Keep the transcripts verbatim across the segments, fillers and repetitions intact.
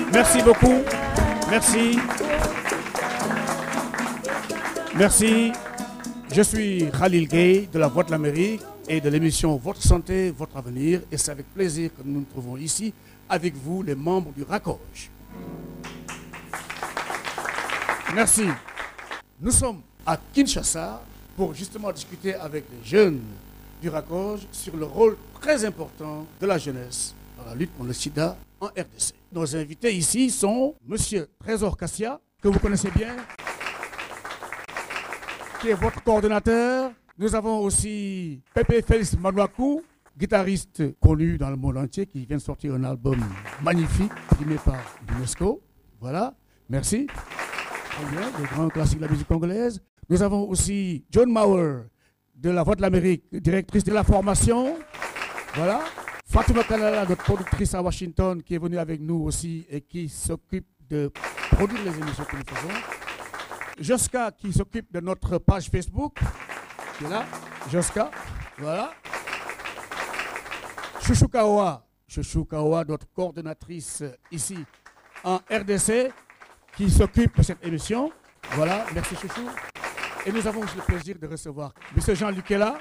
Merci beaucoup. Merci. Merci. Je suis Khalil Gay de la Voix de l'Amérique et de l'émission Votre Santé, Votre Avenir. Et c'est avec plaisir que nous nous trouvons ici avec vous, les membres du RACOJ. Merci. Nous sommes à Kinshasa pour justement discuter avec les jeunes du RACOJ sur le rôle très important de la jeunesse dans la lutte contre le sida en R D C. Nos invités ici sont M. Trésor Kassia, que vous connaissez bien, qui est votre coordonnateur. Nous avons aussi Pepe Félix Manouakou, guitariste connu dans le monde entier, qui vient de sortir un album magnifique, primé par l'UNESCO. Voilà, merci. Très bien, le grand classique de la musique congolaise. Nous avons aussi John Mauer, de la Voix de l'Amérique, directrice de la formation. Voilà. Fatima Kalala, notre productrice à Washington, qui est venue avec nous aussi et qui s'occupe de produire les émissions que nous faisons. Joska, qui s'occupe de notre page Facebook, qui est là. Joska, voilà. Chouchou Kawa, Chouchou Kawa, notre coordonnatrice ici en R D C, qui s'occupe de cette émission. Voilà, merci Chouchou. Et nous avons aussi le plaisir de recevoir M. Jean-Luc Ella,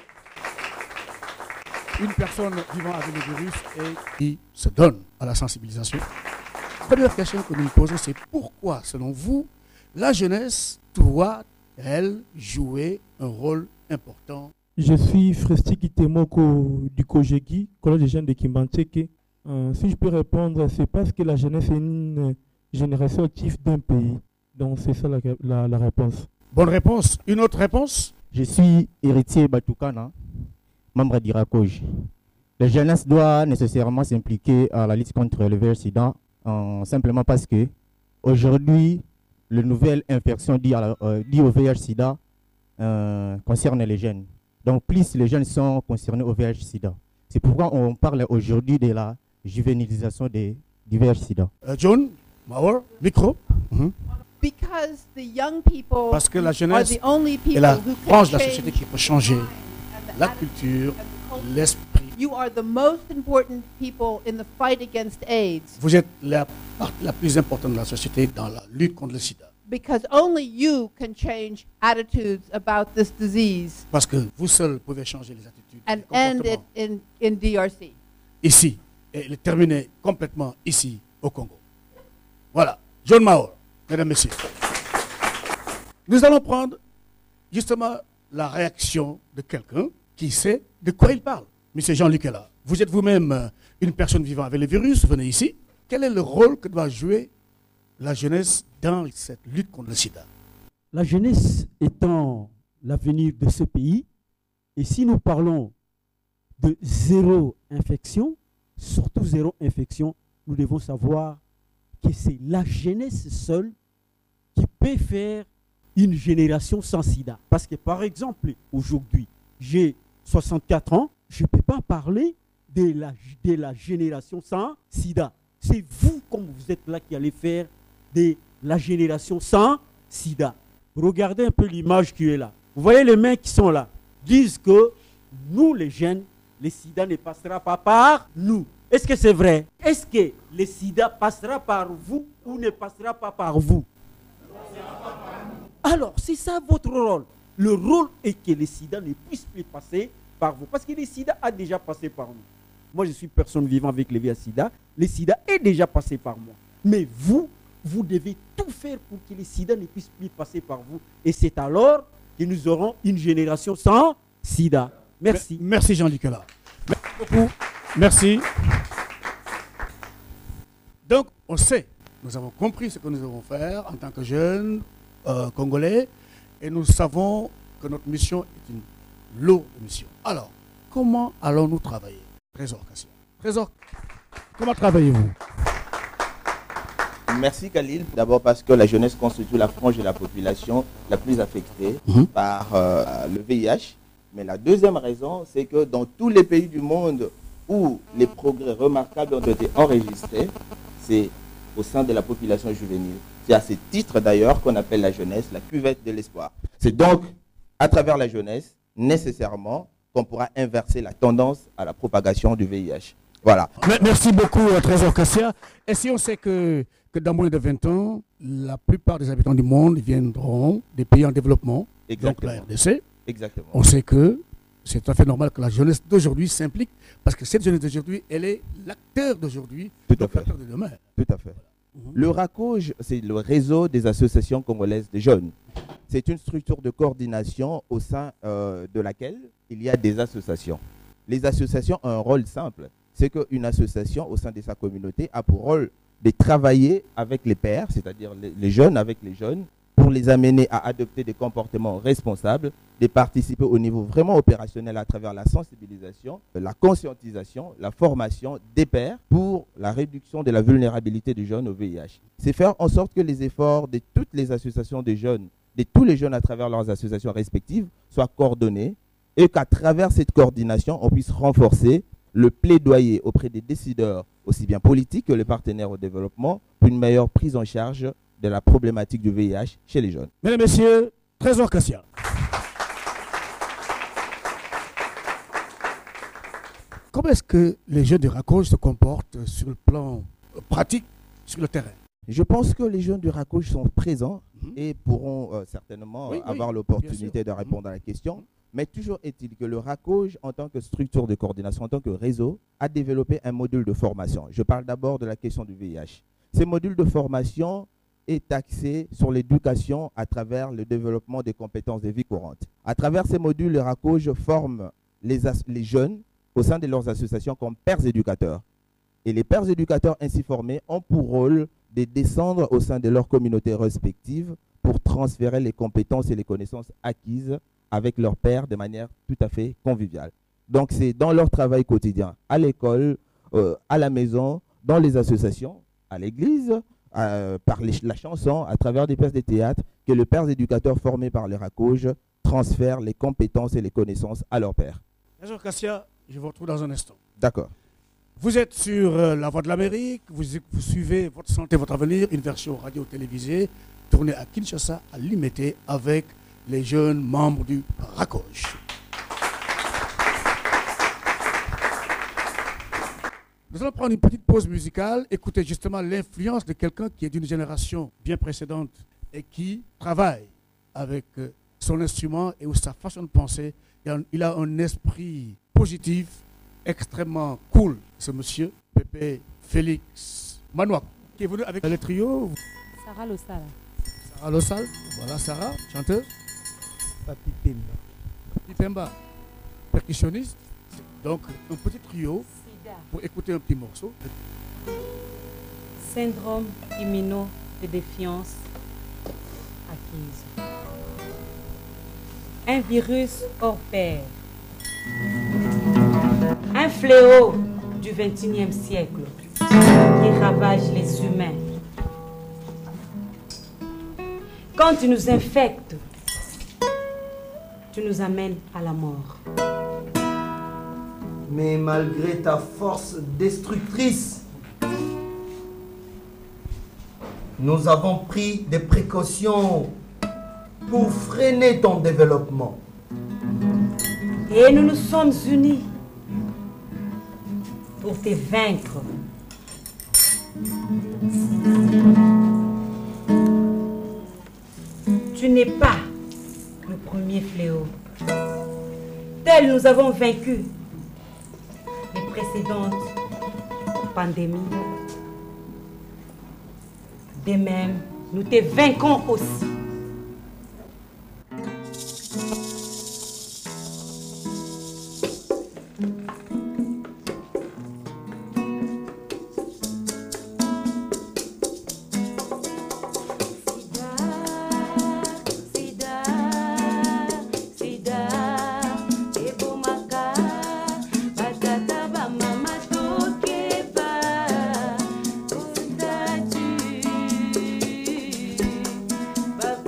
une personne vivant avec le virus et qui se donne à la sensibilisation. La première question que nous nous posons, c'est pourquoi, selon vous, la jeunesse doit-elle jouer un rôle important? Je suis Fresti Kitemoko du Kojeki, collège des jeunes de Kimbanteke. Euh, si je peux répondre, c'est parce que la jeunesse est une génération active d'un pays. Donc c'est ça la, la, la réponse. Bonne réponse. Une autre réponse? Je suis héritier Batoukana, membre du RACOJ. La jeunesse doit nécessairement s'impliquer à la lutte contre le V I H-Sida, euh, simplement parce que aujourd'hui, la nouvelle infection due, à la, euh, due au V I H-Sida euh, concerne les jeunes. Donc plus les jeunes sont concernés au V I H-Sida. C'est pourquoi on parle aujourd'hui de la juvénilisation des, du V I H-Sida. Uh, John Mauer, micro. Mm-hmm. Because the young people Parce que la jeunesse are the only est people la who branche de can la société change qui peut changer la culture, l'esprit. You are the most important people in the fight against AIDS Vous êtes la partie la plus importante de la société dans la lutte contre le sida. because only you can change attitudes about this disease Parce que vous seul pouvez changer les attitudes and les end it comportements in, in D R C. ici et le terminer complètement ici au Congo. Voilà. John Mauer, mesdames, messieurs. Nous allons prendre justement la réaction de quelqu'un qui sait de quoi il parle. Monsieur Jean-Luc est là. Vous êtes vous-même une personne vivant avec le virus, venez ici. Quel est le rôle que doit jouer la jeunesse dans cette lutte contre le sida? La jeunesse étant l'avenir de ce pays, et si nous parlons de zéro infection, surtout zéro infection, nous devons savoir que c'est la jeunesse seule qui peut faire une génération sans sida. Parce que par exemple, aujourd'hui, j'ai soixante-quatre ans, je ne peux pas parler de la, de la génération sans sida. C'est vous, comme vous êtes là, qui allez faire de la génération sans sida. Regardez un peu l'image qui est là. Vous voyez les mains qui sont là. Disent que nous, les jeunes, le sida ne passera pas par nous. Est-ce que c'est vrai? Est-ce que le sida passera par vous ou ne passera pas par vous? Alors, c'est ça votre rôle. Le rôle est que le sida ne puisse plus passer par vous. Parce que le sida a déjà passé par nous. Moi, je suis personne vivant avec le V I H-Sida. Le sida est déjà passé par moi. Mais vous, vous devez tout faire pour que le sida ne puisse plus passer par vous. Et c'est alors que nous aurons une génération sans sida. Merci. Merci Jean-Luc là. Merci beaucoup. Merci. Donc, on sait, nous avons compris ce que nous devons faire en tant que jeunes euh, Congolais et nous savons que notre mission est une lourde mission. Alors, comment allons-nous travailler? Trésor Kassia. Trésor, comment travaillez-vous? Merci Khalil, d'abord parce que la jeunesse constitue la frange de la population la plus affectée mmh. par euh, le V I H. Mais la deuxième raison, c'est que dans tous les pays du monde où les progrès remarquables ont été enregistrés, c'est au sein de la population juvénile. C'est à ce titre d'ailleurs qu'on appelle la jeunesse la cuvette de l'espoir. C'est donc à travers la jeunesse, nécessairement, qu'on pourra inverser la tendance à la propagation du V I H. Voilà. Merci beaucoup, Trésor Kassia. Et si on sait que que dans moins de vingt ans, la plupart des habitants du monde viendront des pays en développement, Exactement. donc la R D C. Exactement. On sait que c'est tout à fait normal que la jeunesse d'aujourd'hui s'implique, parce que cette jeunesse d'aujourd'hui, elle est l'acteur d'aujourd'hui, Tout à donc fait. l'acteur de demain. Tout à fait. Le RACOJ, c'est le réseau des associations congolaises des jeunes. C'est une structure de coordination au sein euh, de laquelle il y a des associations. Les associations ont un rôle simple. C'est qu'une association au sein de sa communauté a pour rôle de travailler avec les pairs, c'est-à-dire les, les jeunes avec les jeunes, pour les amener à adopter des comportements responsables, de participer au niveau vraiment opérationnel à travers la sensibilisation, la conscientisation, la formation des pairs pour la réduction de la vulnérabilité des jeunes au V I H. C'est faire en sorte que les efforts de toutes les associations des jeunes, de tous les jeunes à travers leurs associations respectives, soient coordonnés et qu'à travers cette coordination, on puisse renforcer le plaidoyer auprès des décideurs, aussi bien politiques que les partenaires au développement, pour une meilleure prise en charge de la problématique du V I H chez les jeunes. Mesdames et messieurs, Trésor Kassia. Comment est-ce que les jeunes de RACOJ se comportent sur le plan pratique, sur le terrain? Je pense que les jeunes du RACOJ sont présents Mhm. et pourront euh, certainement Oui, euh, oui, avoir bien l'opportunité sûr. de répondre à la question. Mais toujours est-il que le RACOJ, en tant que structure de coordination, en tant que réseau, a développé un module de formation. Je parle d'abord de la question du V I H. Ces modules de formation est axé sur l'éducation à travers le développement des compétences de vie courante. À travers ces modules, le RACOJ forme les, les jeunes au sein de leurs associations comme pairs éducateurs. Et les pairs éducateurs ainsi formés ont pour rôle de descendre au sein de leurs communautés respectives pour transférer les compétences et les connaissances acquises avec leurs pairs de manière tout à fait conviviale. Donc c'est dans leur travail quotidien, à l'école, euh, à la maison, dans les associations, à l'église, euh, par les, la chanson, à travers des pièces de théâtre, que le père éducateur formé par le RACOJ transfère les compétences et les connaissances à leurs pairs. Trésor Kassia, je vous retrouve dans un instant. D'accord. Vous êtes sur euh, La Voix de l'Amérique, vous, vous suivez Votre Santé, Votre Avenir, une version radio-télévisée tournée à Kinshasa, à Limete, avec les jeunes membres du RACOJ. Nous allons prendre une petite pause musicale, écouter justement l'influence de quelqu'un qui est d'une génération bien précédente et qui travaille avec euh, son instrument et sa façon de penser. Il a un, il a un esprit positif, extrêmement cool, ce monsieur, Pépé Félix Manouakou, qui est venu avec le trio. Sarah Lossal. Sarah Lossal, voilà Sarah, chanteuse. Papi Pemba. Papi Pemba, percussionniste. Donc un petit trio pour écouter un petit morceau. Syndrome immuno de défiance acquise. Un virus hors pair. Un fléau du vingt et unième siècle qui ravage les humains. Quand tu nous infectes, tu nous amènes à la mort. Mais malgré ta force destructrice, nous avons pris des précautions pour freiner ton développement. Et nous nous sommes unis pour te vaincre. Tu n'es pas le premier fléau. Tel nous avons vaincu les précédentes pandémies. De même, nous te vaincrons aussi. Baba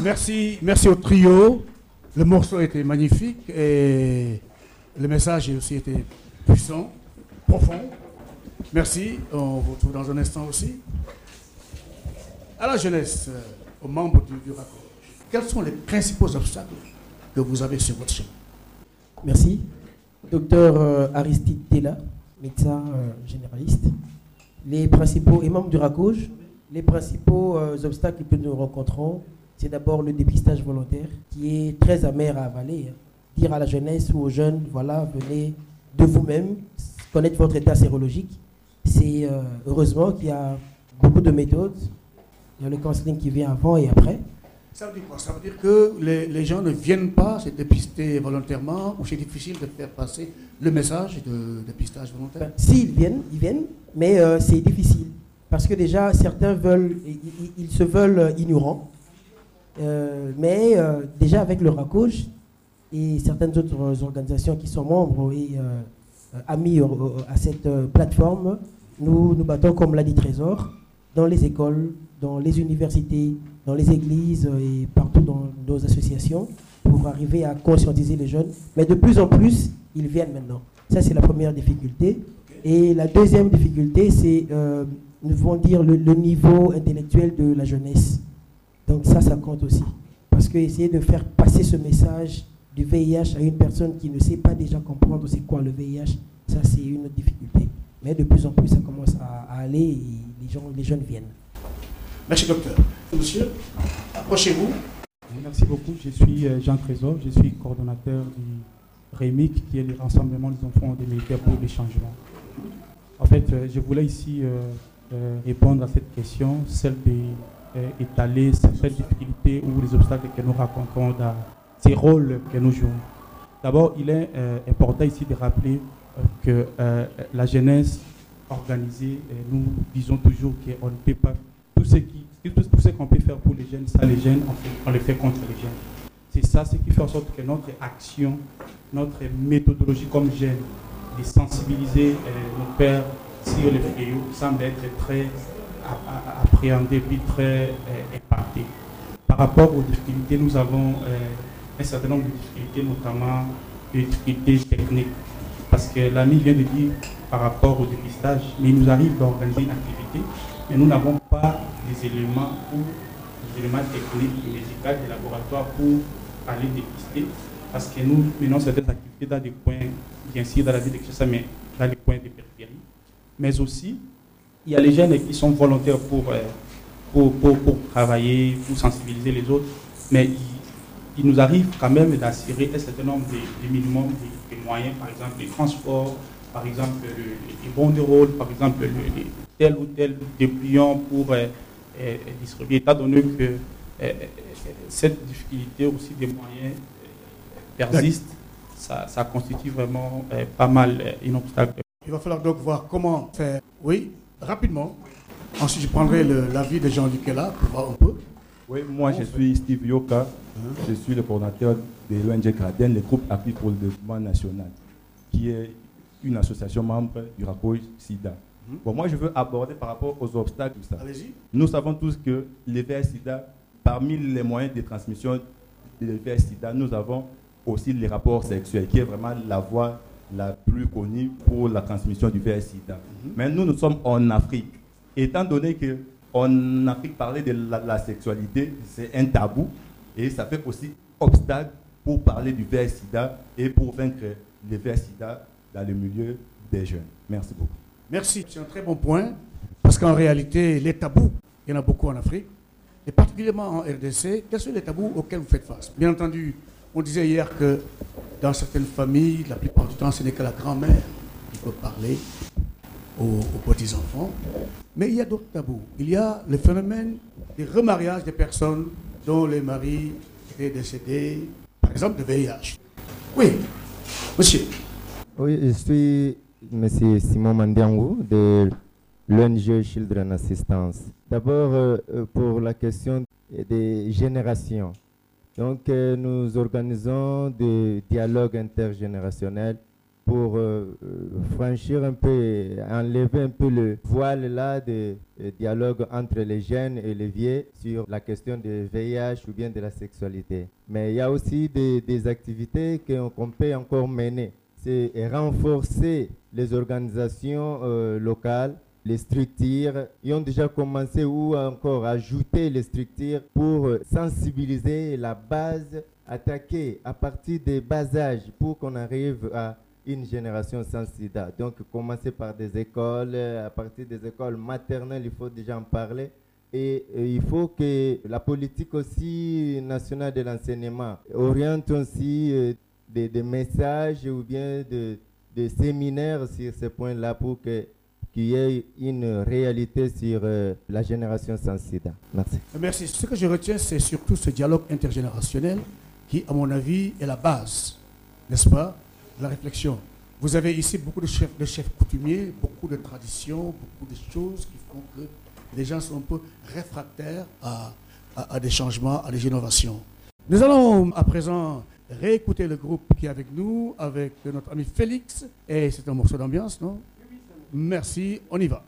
Merci, merci au trio. Le morceau était magnifique et le message a aussi été puissant, profond. Merci, on vous retrouve dans un instant aussi. À la jeunesse, aux membres du, du RACOJ, quels sont les principaux obstacles que vous avez sur votre chemin? Merci. Docteur euh, Aristide Tella, médecin euh, généraliste. Les principaux, et membres du RACOJ, les principaux euh, obstacles que nous rencontrons, c'est d'abord le dépistage volontaire, qui est très amer à avaler. Hein. Dire à la jeunesse ou aux jeunes, voilà, venez de vous-même, connaître votre état sérologique. C'est euh, heureusement qu'il y a beaucoup de méthodes. Il y a le counseling qui vient avant et après. Ça veut dire quoi? Ça veut dire que les, les gens ne viennent pas se dépister volontairement ou c'est difficile de faire passer le message de dépistage volontaire? Ben, s'ils viennent, ils viennent, mais euh, c'est difficile. Parce que déjà, certains veulent, ils, ils se veulent ignorants. Euh, mais euh, déjà avec le RACOJ et certaines autres organisations qui sont membres et euh, amis euh, à cette euh, plateforme, nous nous battons, comme l'a dit Trésor, dans les écoles, dans les universités, dans les églises et partout dans nos associations pour arriver à conscientiser les jeunes. Mais de plus en plus, ils viennent maintenant. Ça, c'est la première difficulté. Et la deuxième difficulté, c'est, euh, nous devons dire, le, le niveau intellectuel de la jeunesse. Donc ça, ça compte aussi. Parce que essayer de faire passer ce message du V I H à une personne qui ne sait pas déjà comprendre c'est quoi le V I H, ça c'est une autre difficulté. Mais de plus en plus, ça commence à, à aller et les, gens, les jeunes viennent. Merci docteur. Monsieur, approchez-vous. Merci beaucoup. Je suis Jean Trésor, je suis coordonnateur du REMIC, qui est le Rassemblement des enfants des militaires pour les changements. En fait, je voulais ici euh, euh, répondre à cette question, celle de euh, étaler certaines difficultés ou les obstacles que nous rencontrons dans ces rôles que nous jouons. D'abord, il est euh, important ici de rappeler euh, que euh, la jeunesse organisée, euh, nous disons toujours qu'on ne peut pas, tout ce qui, tout, tout ce qu'on peut faire pour les jeunes, ça les jeunes, on, fait, on le fait contre les jeunes. C'est ça ce qui fait en sorte que notre action, notre méthodologie comme jeunes, de sensibiliser euh, nos pères sur le fléau semble être très appréhendé puis très euh, impacté. Par rapport aux difficultés, nous avons euh, un certain nombre de difficultés, notamment des difficultés techniques. Parce que l'ami vient de dire par rapport au dépistage, mais il nous arrive d'organiser une activité, mais nous n'avons pas les éléments ou les éléments techniques et médicaux des laboratoires pour aller dépister. Parce que nous menons certaines activités dans des coins, bien sûr dans la ville de Kinshasa, mais dans les coins de périphérie. Mais aussi, il y a les jeunes qui sont volontaires pour, pour, pour, pour travailler, pour sensibiliser les autres, mais il, il nous arrive quand même d'assurer un certain nombre de, de minimums de, de moyens, par exemple les transports, par exemple les bons de rôle, par exemple le, le, tel ou tel dépliant pour euh, euh, distribuer, étant donné que euh, cette difficulté aussi des moyens euh, persiste, ça, ça constitue vraiment euh, pas mal euh, un obstacle. Il va falloir donc voir comment faire. Oui, rapidement. Ensuite, je prendrai l'avis de Jean-Luc là pour voir un peu. Oui, moi je suis Steve Yoka, hein? Je suis le coordinateur de l'O N G Graden, le groupe Appui pour le développement national, qui est une association membre du RACOJ SIDA. Mmh. Bon, moi je veux aborder par rapport aux obstacles tout ça. Allez-y. Nous savons tous que le V I H SIDA, parmi les moyens de transmission du V I H SIDA, nous avons aussi les rapports sexuels, qui est vraiment la voie la plus connue pour la transmission du V I H SIDA. Mmh. Mais nous, nous sommes en Afrique. Étant donné que en Afrique, parler de la, la sexualité, c'est un tabou et ça fait aussi obstacle pour parler du V I H SIDA et pour vaincre le V I H SIDA dans le milieu des jeunes. Merci beaucoup. Merci, c'est un très bon point parce qu'en réalité, les tabous, il y en a beaucoup en Afrique et particulièrement en R D C. Quels sont les tabous auxquels vous faites face? Bien entendu, on disait hier que dans certaines familles, la plupart du temps, ce n'est que la grand-mère qui peut parler aux, aux petits-enfants. Mais il y a d'autres tabous. Il y a le phénomène des remariages des personnes dont les maris étaient décédés, par exemple de V I H. Oui, monsieur. Oui, je suis M. Simon Mandiangou de l'O N G Children Assistance. D'abord, euh, pour la question des générations. Donc, euh, nous organisons des dialogues intergénérationnels pour euh, franchir un peu, enlever un peu le voile là de, euh, dialogue entre les jeunes et les vieux sur la question du V I H ou bien de la sexualité. Mais il y a aussi des, des activités qu'on qu'on peut encore mener. C'est renforcer les organisations euh, locales, les structures. Ils ont déjà commencé ou encore ajouter les structures pour sensibiliser la base, attaquer à partir des bas âges pour qu'on arrive à une génération sans sida. Donc, commencer par des écoles, à partir des écoles maternelles, il faut déjà en parler. Et, et il faut que la politique aussi nationale de l'enseignement oriente aussi euh, des, des messages ou bien des de séminaires sur ce point-là pour que, qu'il y ait une réalité sur euh, la génération sans sida. Merci. Merci. Ce que je retiens, c'est surtout ce dialogue intergénérationnel qui, à mon avis, est la base, n'est-ce pas, la réflexion. Vous avez ici beaucoup de chefs, de chefs coutumiers, beaucoup de traditions, beaucoup de choses qui font que les gens sont un peu réfractaires à, à, à des changements, à des innovations. Nous allons à présent réécouter le groupe qui est avec nous, avec notre ami Félix. Et c'est un morceau d'ambiance, non? Merci, on y va.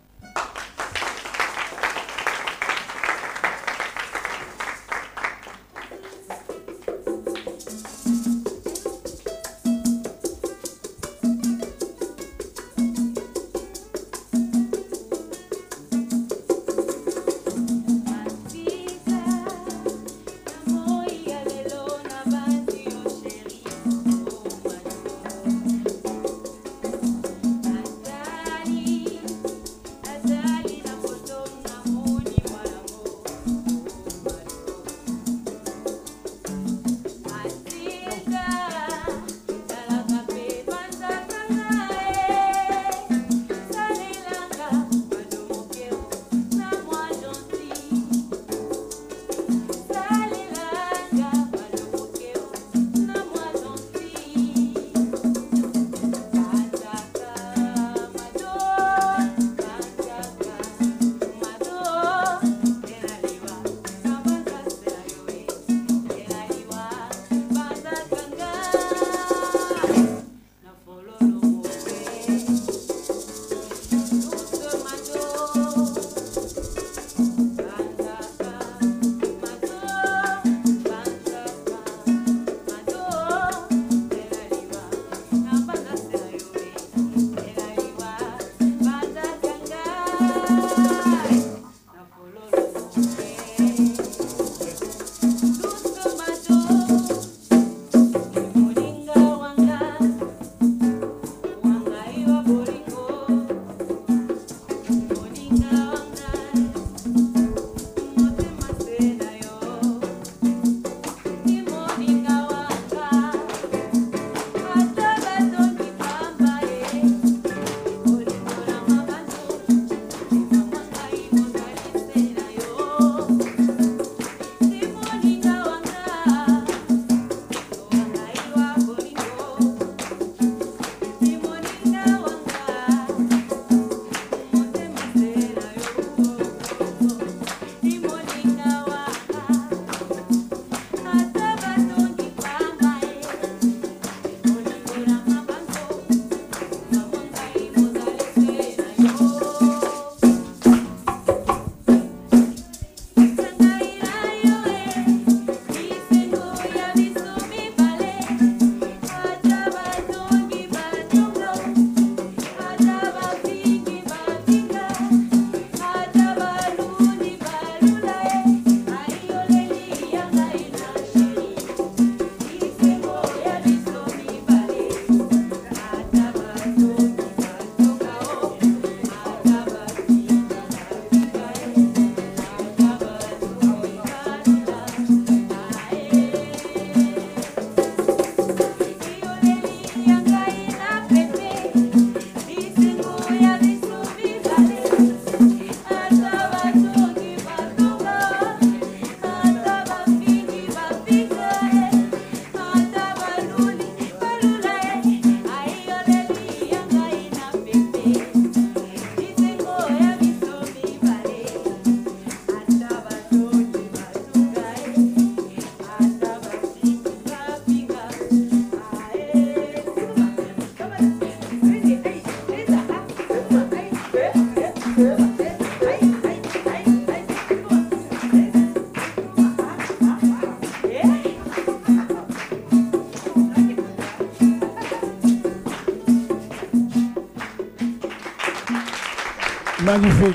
Magnifique.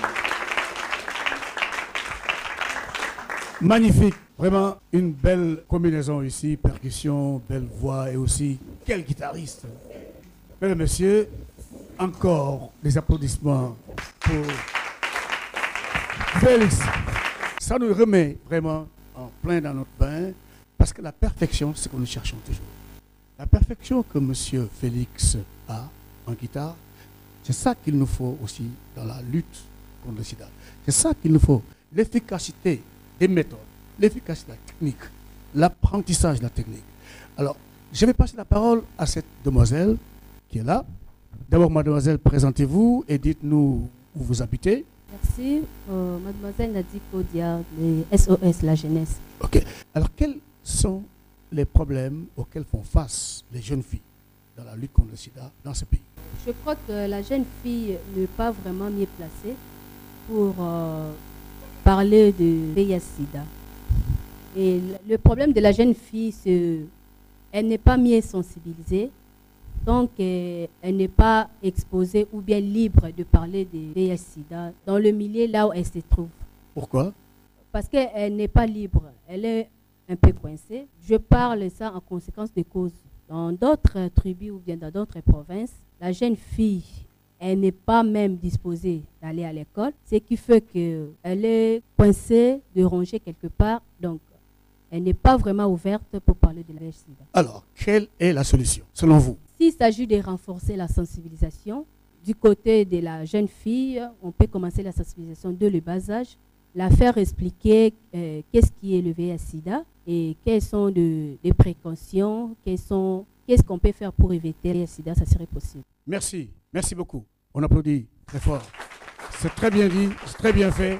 Magnifique. Vraiment une belle combinaison ici, percussion, belle voix et aussi quel guitariste. Mesdames et messieurs, encore des applaudissements pour Félix. Ça nous remet vraiment en plein dans notre bain parce que la perfection, c'est ce que nous cherchons toujours. La perfection que M. Félix a en guitare, c'est ça qu'il nous faut aussi dans la lutte contre le sida. C'est ça qu'il nous faut. L'efficacité des méthodes, l'efficacité de la technique, l'apprentissage de la technique. Alors, je vais passer la parole à cette demoiselle qui est là. D'abord, mademoiselle, présentez-vous et dites-nous où vous habitez. Merci. Euh, mademoiselle Nadiko Dia, les S O S La Jeunesse. Ok. Alors, quels sont les problèmes auxquels font face les jeunes filles dans la lutte contre le sida dans ce pays? Je crois que la jeune fille n'est pas vraiment mieux placée pour euh, parler de V I H-Sida. Et le problème de la jeune fille, c'est qu'elle n'est pas mieux sensibilisée, donc elle n'est pas exposée ou bien libre de parler de V I H-Sida dans le milieu là où elle se trouve. Pourquoi? Parce qu'elle n'est pas libre, elle est un peu coincée. Je parle ça en conséquence de cause. Dans d'autres tribus ou bien dans d'autres provinces, la jeune fille, elle n'est pas même disposée d'aller à l'école, ce qui fait qu'elle est coincée, de ranger quelque part, donc elle n'est pas vraiment ouverte pour parler de la V I H-Sida. Alors, quelle est la solution, selon vous? S'il s'agit de renforcer la sensibilisation, du côté de la jeune fille, on peut commencer la sensibilisation dès le bas âge, la faire expliquer euh, qu'est-ce qui est le V I H-Sida et quelles sont de, les précautions, quelles sont, qu'est-ce qu'on peut faire pour éviter le V I H-Sida, ça serait possible. Merci, merci beaucoup. On applaudit très fort. C'est très bien dit, c'est très bien fait.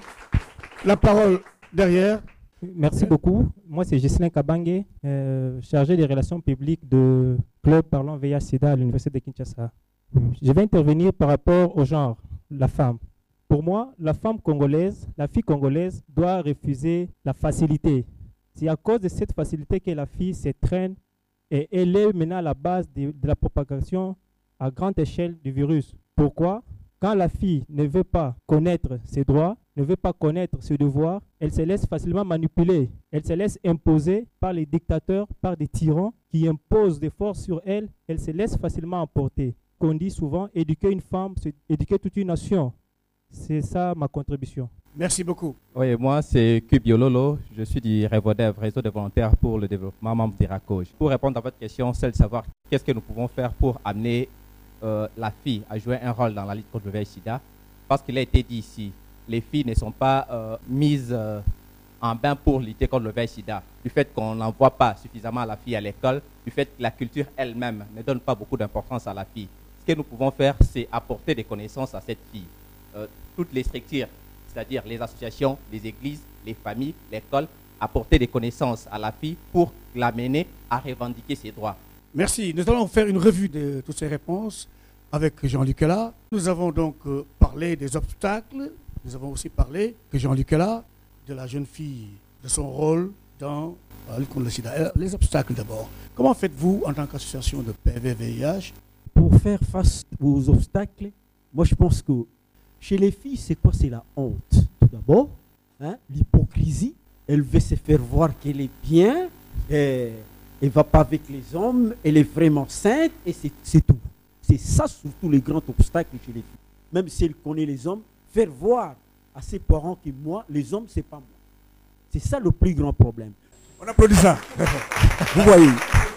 La parole derrière. Merci beaucoup. Moi, c'est Ghislain Kabange, euh, chargé des relations publiques de Club Parlons V I H-Sida à l'Université de Kinshasa. Je vais intervenir par rapport au genre, la femme. Pour moi, la femme congolaise, la fille congolaise doit refuser la facilité. C'est à cause de cette facilité que la fille se traîne et elle est maintenant à la base de, de la propagation à grande échelle du virus. Pourquoi? Quand la fille ne veut pas connaître ses droits, ne veut pas connaître ses devoirs, elle se laisse facilement manipuler. Elle se laisse imposer par les dictateurs, par des tyrans qui imposent des forces sur elle. Elle se laisse facilement emporter. Qu'on dit souvent, éduquer une femme, c'est éduquer toute une nation. C'est ça ma contribution. Merci beaucoup. Oui, moi c'est Kubiololo, je suis du REVODEV, Réseau de volontaires pour le développement, membre d'Iracoj. Pour répondre à votre question, c'est de savoir qu'est-ce que nous pouvons faire pour amener euh, la fille à jouer un rôle dans la lutte contre le V I H-Sida. Parce qu'il a été dit ici, les filles ne sont pas euh, mises euh, en bain pour lutter contre le V I H-Sida. Du fait qu'on n'envoie pas suffisamment la fille à l'école, du fait que la culture elle-même ne donne pas beaucoup d'importance à la fille. Ce que nous pouvons faire, c'est apporter des connaissances à cette fille. Euh, toutes les structures, c'est-à-dire les associations, les églises, les familles, l'école, apporter des connaissances à la fille pour l'amener à revendiquer ses droits. Merci. Nous allons faire une revue de toutes ces réponses avec Jean-Luc Ella. Nous avons donc euh, parlé des obstacles. Nous avons aussi parlé, que Jean-Luc Ella, de la jeune fille, de son rôle dans la lutte contre le sida. Les obstacles d'abord. Comment faites-vous en tant qu'association de P V V I H? Pour faire face aux obstacles, moi je pense que chez les filles, c'est quoi? C'est la honte. Tout d'abord, hein, l'hypocrisie. Elle veut se faire voir qu'elle est bien, et elle ne va pas avec les hommes, elle est vraiment sainte, et c'est tout. C'est ça surtout le grand obstacle chez les filles. Même si elle connaît les hommes, faire voir à ses parents que moi, les hommes, c'est pas moi. C'est ça le plus grand problème. On applaudit ça. Vous voyez.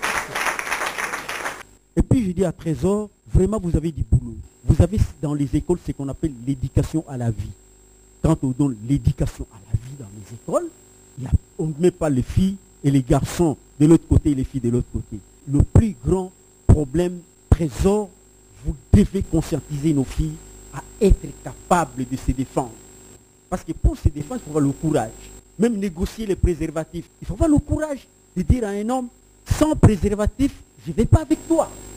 Et puis je dis à Trésor, vraiment vous avez du boulot. Vous avez dans les écoles ce qu'on appelle l'éducation à la vie. Quand on donne l'éducation à la vie dans les écoles, il y a, on ne met pas les filles et les garçons de l'autre côté et les filles de l'autre côté. Le plus grand problème, Trésor, vous devez conscientiser nos filles à être capables de se défendre. Parce que pour se défendre, il faut avoir le courage. Même négocier les préservatifs. Il faut avoir le courage de dire à un homme, sans préservatif, je ne vais pas avec toi.